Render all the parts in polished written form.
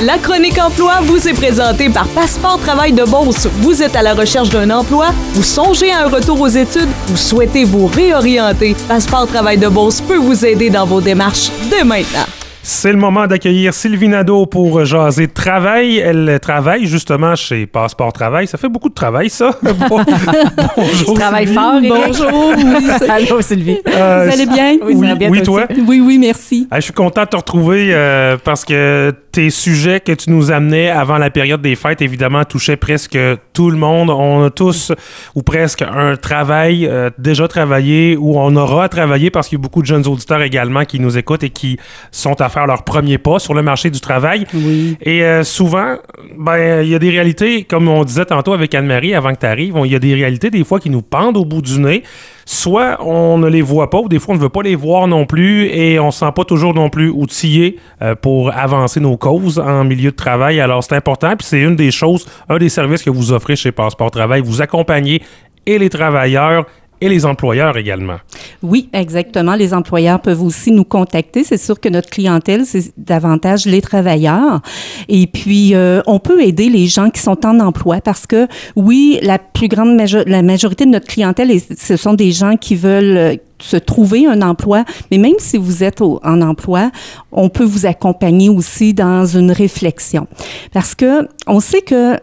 La chronique emploi vous est présentée par Passeport Travail de Beauce. Vous êtes à la recherche d'un emploi? Vous songez à un retour aux études? Vous souhaitez vous réorienter? Passeport Travail de Beauce peut vous aider dans vos démarches dès maintenant. C'est le moment d'accueillir Sylvie Nadeau pour jaser travail. Elle travaille justement chez Passeport Travail. Ça fait beaucoup de travail, ça. Bonjour. Tu travailles fort, Éric. Bonjour. Oui. Allô, Sylvie. Vous allez bien? Oui, ça va bien, oui, toi toi? Oui, merci. Je suis content de te retrouver parce que tes sujets que tu nous amenais avant la période des fêtes, évidemment, touchaient presque tout le monde. On a tous, ou presque, un travail déjà travaillé ou on aura à travailler parce qu'il y a beaucoup de jeunes auditeurs également qui nous écoutent et qui sont à faire leur premier pas sur le marché du travail. Oui. Et souvent, il y a des réalités, comme on disait tantôt avec Anne-Marie avant que tu arrives, il y a des réalités des fois qui nous pendent au bout du nez. Soit on ne les voit pas, ou des fois on ne veut pas les voir non plus et on ne se sent pas toujours non plus outillé pour avancer nos causes en milieu de travail. Alors c'est important, puis c'est une des choses, un des services que vous offrez chez Passeport Travail. Vous accompagnez et les travailleurs et les employeurs également. Oui, exactement. Les employeurs peuvent aussi nous contacter. C'est sûr que notre clientèle, c'est davantage les travailleurs. Et puis, on peut aider les gens qui sont en emploi parce que, oui, la majorité de notre clientèle, ce sont des gens qui veulent se trouver un emploi, mais même si vous êtes en emploi, on peut vous accompagner aussi dans une réflexion. Parce que on sait que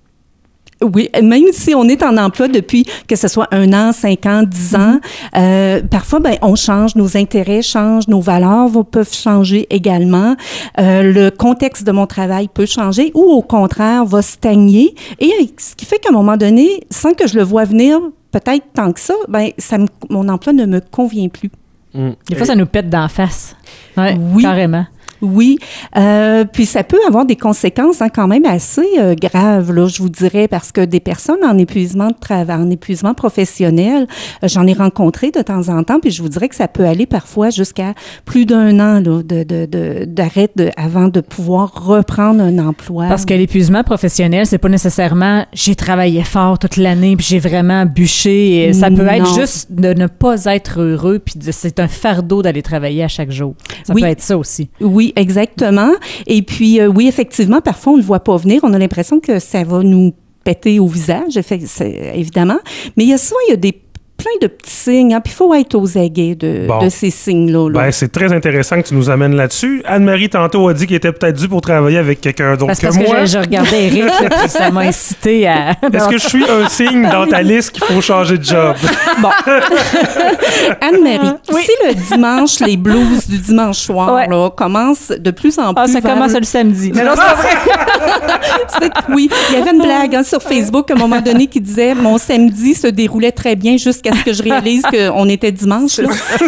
oui, même si on est en emploi depuis que ce soit 1 an, 5 ans, 10 ans, parfois, on change, nos intérêts changent, nos valeurs peuvent changer également. Le contexte de mon travail peut changer ou au contraire va stagner. Et ce qui fait qu'à un moment donné, sans que je le vois venir, peut-être tant que ça, mon emploi ne me convient plus. Des fois, ça nous pète d'en face. Ouais, oui. Carrément. Oui, puis ça peut avoir des conséquences quand même assez graves, là, je vous dirais, parce que des personnes en épuisement de travail, en épuisement professionnel, j'en ai rencontré de temps en temps, puis je vous dirais que ça peut aller parfois jusqu'à plus d'1 an là, d'arrêt avant de pouvoir reprendre un emploi. Parce que l'épuisement professionnel, c'est pas nécessairement j'ai travaillé fort toute l'année puis j'ai vraiment bûché. Ça peut être juste de ne pas être heureux puis c'est un fardeau d'aller travailler à chaque jour. Ça peut être ça aussi. Oui, exactement. Et puis, oui, effectivement, parfois, on ne le voit pas venir. On a l'impression que ça va nous péter au visage, évidemment. Mais il y a plein de petits signes, puis il faut être aux aguets de ces signes-là. C'est très intéressant que tu nous amènes là-dessus. Anne-Marie, tantôt, a dit qu'elle était peut-être due pour travailler avec quelqu'un d'autre que moi. Parce que je regardais Éric, puis ça m'a incité à... Est-ce que je suis un signe dans ta liste qu'il faut changer de job? Bon. Anne-Marie, si le dimanche, les blues du dimanche soir là, commencent de plus en plus... ça commence le samedi. Mais non, c'est vrai. Oui, il y avait une blague sur Facebook à un moment donné qui disait « Mon samedi se déroulait très bien jusqu'à ce que je réalise qu'on était dimanche. »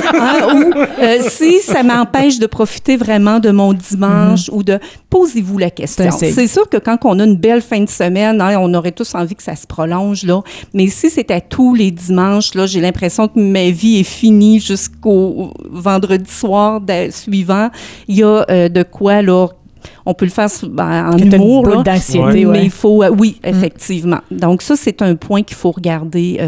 Si ça m'empêche de profiter vraiment de mon dimanche ou de... Posez-vous la question. C'est sûr que quand on a une belle fin de semaine, on aurait tous envie que ça se prolonge, là. Mais si c'est à tous les dimanches, là, j'ai l'impression que ma vie est finie jusqu'au vendredi soir suivant. Il y a de quoi, là... On peut le faire en humour, là, d'anxiété, mais il faut... oui, effectivement. Donc ça, c'est un point qu'il faut regarder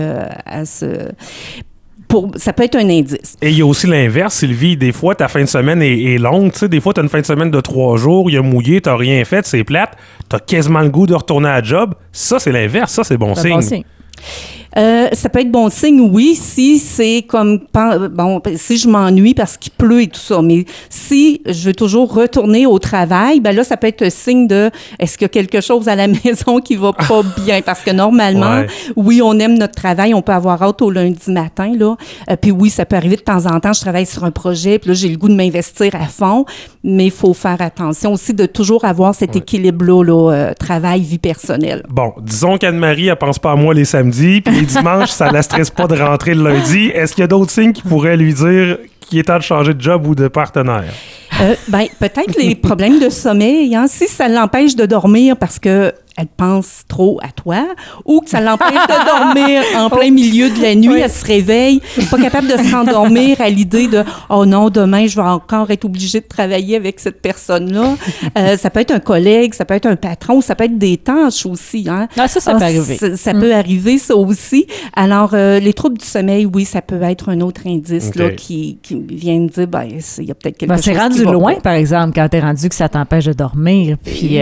ça peut être un indice. Et il y a aussi l'inverse, Sylvie. Des fois, ta fin de semaine est longue. Tu sais, des fois, tu as une fin de semaine de 3 jours, il y a mouillé, tu n'as rien fait, c'est plate. Tu as quasiment le goût de retourner à la job. Ça, c'est l'inverse. Ça, c'est bon signe. Bon signe. Ça peut être bon signe, oui, si c'est comme, si je m'ennuie parce qu'il pleut et tout ça, mais si je veux toujours retourner au travail, là, ça peut être un signe de, est-ce qu'il y a quelque chose à la maison qui va pas bien? Parce que normalement, oui, on aime notre travail, on peut avoir hâte au lundi matin, là, puis oui, ça peut arriver de temps en temps, je travaille sur un projet, puis là, j'ai le goût de m'investir à fond, mais il faut faire attention aussi de toujours avoir cet équilibre-là, travail-vie personnelle. Bon, disons qu'Anne-Marie, elle pense pas à moi les samedis, puis les dimanches, ça la stresse pas de rentrer le lundi. Est-ce qu'il y a d'autres signes qui pourraient lui dire qu'il est temps de changer de job ou de partenaire? Peut-être les problèmes de sommeil. Si ça l'empêche de dormir parce que elle pense trop à toi ou que ça l'empêche de dormir en plein milieu de la nuit. Elle se réveille, pas capable de se rendormir à l'idée de « Oh non, demain, je vais encore être obligée de travailler avec cette personne-là. » Ça peut être un collègue, ça peut être un patron, ça peut être des tâches aussi. Hein? Ça peut arriver. Ça peut arriver, ça aussi. Alors, les troubles du sommeil, oui, ça peut être un autre indice là, qui vient de dire il y a peut-être quelque chose c'est rendu loin, par exemple, quand t'es rendu que ça t'empêche de dormir. Puis,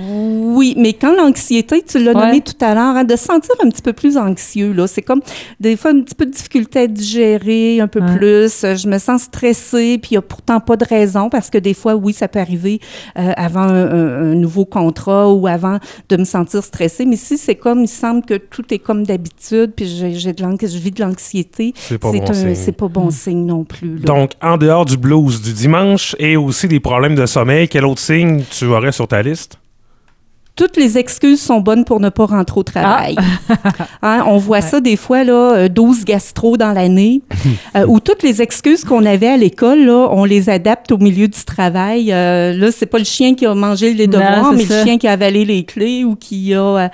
oui, mais quand l'anxiété, tu l'as nommé tout à l'heure, de se sentir un petit peu plus anxieux, là, c'est comme des fois un petit peu de difficulté à digérer un peu plus. Je me sens stressée, puis il n'y a pourtant pas de raison, parce que des fois, oui, ça peut arriver avant un nouveau contrat ou avant de me sentir stressée. Mais si c'est comme, il semble que tout est comme d'habitude, puis je vis de l'anxiété, c'est pas bon signe non plus. Là. Donc, en dehors du blues du dimanche et aussi des problèmes de sommeil, quel autre signe tu aurais sur ta liste? Toutes les excuses sont bonnes pour ne pas rentrer au travail. Hein, on voit ça des fois, là, 12 gastro dans l'année, où toutes les excuses qu'on avait à l'école, là, on les adapte au milieu du travail. Là, c'est pas le chien qui a mangé les devoirs, mais le chien qui a avalé les clés ou qui a...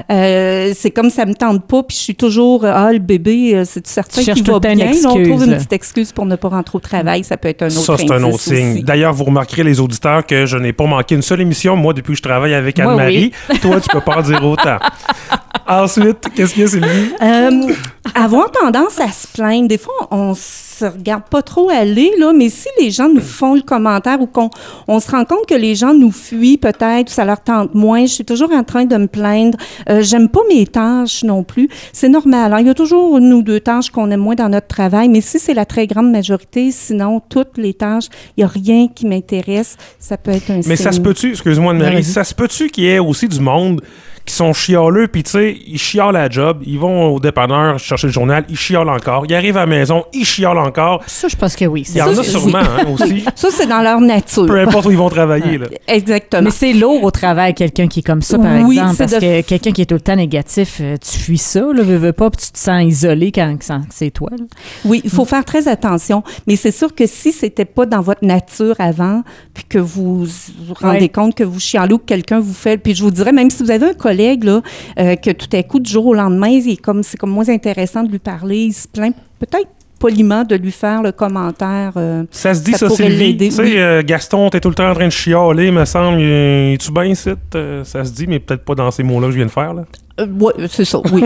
c'est comme ça me tente pas, puis je suis toujours... le bébé, c'est certain qu'il va bien. Là, on trouve une petite excuse pour ne pas rentrer au travail. Ça peut être un autre indice. Ça, c'est un autre signe. Aussi. D'ailleurs, vous remarquerez, les auditeurs, que je n'ai pas manqué une seule émission, moi, depuis que je travaille avec Anne-Marie. Toi, tu peux pas en dire autant. Ensuite, qu'est-ce qu'il y a, Sylvie? Avoir tendance à se plaindre. Des fois, on se regarde pas trop aller, là, mais si les gens nous font le commentaire ou qu'on se rend compte que les gens nous fuient peut-être, ou ça leur tente moins, je suis toujours en train de me plaindre. J'aime pas mes tâches non plus. C'est normal. Alors, il y a toujours une ou deux tâches qu'on aime moins dans notre travail, mais si c'est la très grande majorité, sinon, toutes les tâches, il y a rien qui m'intéresse, ça peut être un signe. Mais ça se peut-tu, excuse-moi Anne-Marie, ça se peut-tu qu'il y ait aussi du monde qui sont chialeux, puis tu sais, ils chialent à la job, ils vont au dépanneur chercher le journal, ils chialent encore, ils arrivent à la maison, ils chialent encore. Ça, je pense que oui. Il y en a sûrement aussi. Ça, c'est dans leur nature. Peu importe où ils vont travailler. Là. Exactement. Mais c'est lourd au travail, quelqu'un qui est comme ça, par exemple, parce que quelqu'un qui est tout le temps négatif, tu fuis ça, là, veux pas, puis tu te sens isolé quand c'est toi. Là. Oui, il faut faire très attention, mais c'est sûr que si c'était pas dans votre nature avant, puis que vous vous rendez compte que vous chialez ou que quelqu'un vous fait, puis je vous dirais, même si vous avez un collègue là, que tout à coup, du jour au lendemain, c'est comme moins intéressant de lui parler, il se plaint peut-être poliment de lui faire le commentaire. Ça se dit, ça Sylvie. Tu sais, Gaston, t'es tout le temps en train de chialer, me semble. Es-tu bien ici? Ça se dit, mais peut-être pas dans ces mots-là que je viens de faire, là. Oui, c'est ça, oui.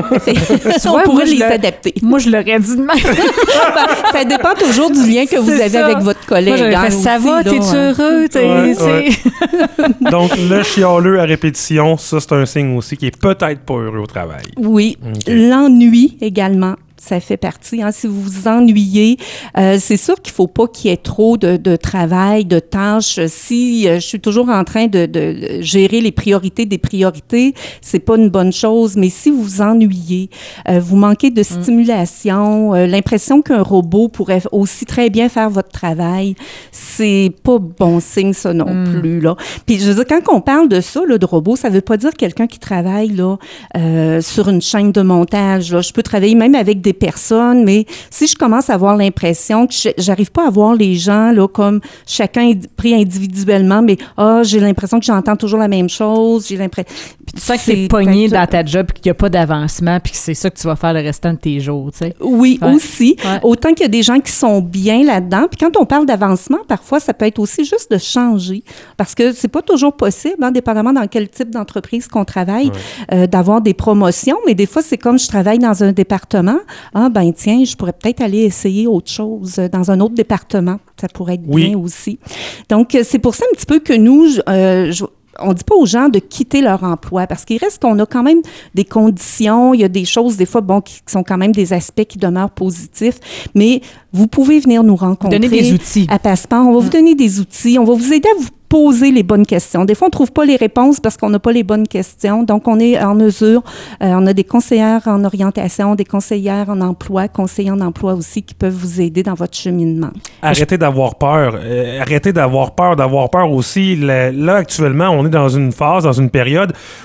On pourrait les adapter. Moi, je l'aurais dit de même. Ça dépend toujours du lien que vous avez avec votre collègue. Moi, ça va, t'es heureux? Donc, le chialeux à répétition, ça, c'est un signe aussi qui est peut-être pas heureux au travail. Oui. Okay. L'ennui également. Ça fait partie. Hein. Si vous vous ennuyez, c'est sûr qu'il faut pas qu'il y ait trop de travail, de tâches. Si je suis toujours en train de gérer les priorités des priorités, c'est pas une bonne chose. Mais si vous vous ennuyez, vous manquez de stimulation, l'impression qu'un robot pourrait aussi très bien faire votre travail, c'est pas bon signe ça non plus là. Puis je veux dire, quand on parle de ça là, de robot, ça veut pas dire quelqu'un qui travaille là sur une chaîne de montage. Là, je peux travailler même avec des personnes, mais si je commence à avoir l'impression que j'arrive pas à voir les gens là comme chacun est pris individuellement, mais j'ai l'impression que j'entends toujours la même chose, j'ai l'impression... Tu sens que t'es pogné dans ta job, puis qu'il n'y a pas d'avancement, puis que c'est ça que tu vas faire le restant de tes jours, tu sais. Oui, aussi. Ouais. Autant qu'il y a des gens qui sont bien là-dedans, puis quand on parle d'avancement, parfois, ça peut être aussi juste de changer, parce que c'est pas toujours possible, hein, dépendamment dans quel type d'entreprise qu'on travaille, d'avoir des promotions, mais des fois, c'est comme je travaille dans un département, tiens, je pourrais peut-être aller essayer autre chose dans un autre département. Ça pourrait être bien aussi. Donc, c'est pour ça un petit peu que nous, on dit pas aux gens de quitter leur emploi parce qu'il reste qu'on a quand même des conditions, il y a des choses des fois qui sont quand même des aspects qui demeurent positifs, mais vous pouvez venir nous rencontrer. Donner des outils. À Passeport, on va vous donner des outils, on va vous aider à vous poser les bonnes questions. Des fois, on ne trouve pas les réponses parce qu'on n'a pas les bonnes questions. Donc, on est en mesure, on a des conseillères en orientation, des conseillères en emploi, conseillers en emploi aussi qui peuvent vous aider dans votre cheminement. Arrêtez d'avoir peur. Arrêtez d'avoir peur aussi. Là, actuellement, on est dans une phase, dans une période où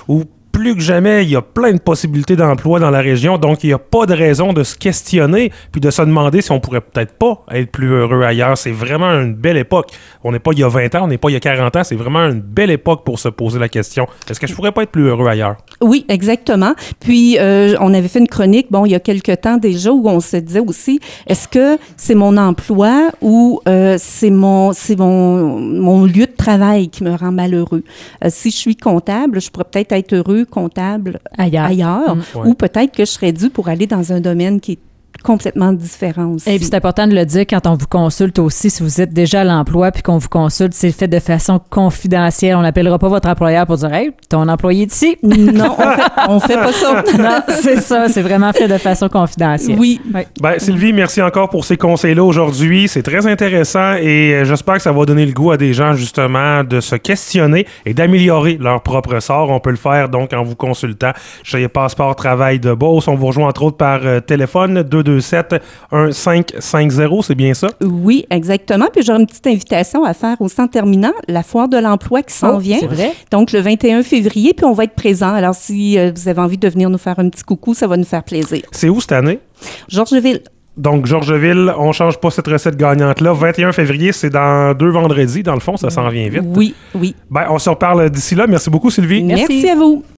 plus que jamais, il y a plein de possibilités d'emploi dans la région, donc il n'y a pas de raison de se questionner puis de se demander si on pourrait peut-être pas être plus heureux ailleurs. C'est vraiment une belle époque. On n'est pas il y a 20 ans, on n'est pas il y a 40 ans, c'est vraiment une belle époque pour se poser la question. Est-ce que je pourrais pas être plus heureux ailleurs? Oui, exactement. Puis, on avait fait une chronique, il y a quelque temps déjà, où on se disait aussi, est-ce que c'est mon emploi ou c'est mon lieu de travail qui me rend malheureux? Si je suis comptable, je pourrais peut-être être heureux comptable ailleurs ou peut-être que je serais due pour aller dans un domaine qui est complètement différent aussi. Et puis c'est important de le dire quand on vous consulte aussi, si vous êtes déjà à l'emploi puis qu'on vous consulte, c'est fait de façon confidentielle. On n'appellera pas votre employeur pour dire « Hey, ton employé d'ici? » Non, on fait pas ça. Non, c'est ça, c'est vraiment fait de façon confidentielle. Oui. Ben, Sylvie, merci encore pour ces conseils-là aujourd'hui. C'est très intéressant et j'espère que ça va donner le goût à des gens justement de se questionner et d'améliorer leur propre sort. On peut le faire donc en vous consultant chez Passeport Travail de Beauce. On vous rejoint entre autres par téléphone 227-1550, c'est bien ça? Oui, exactement. Puis j'aurai une petite invitation à faire aussi en terminant, la foire de l'emploi qui s'en vient. C'est vrai. Donc le 21 février, puis on va être présents. Alors si vous avez envie de venir nous faire un petit coucou, ça va nous faire plaisir. C'est où cette année? Georgeville. Donc, Georgeville, on change pas cette recette gagnante-là. 21 février, c'est dans 2 vendredis. Dans le fond, ça s'en vient vite. Oui, oui. Ben, on se reparle d'ici là. Merci beaucoup, Sylvie. Merci à vous.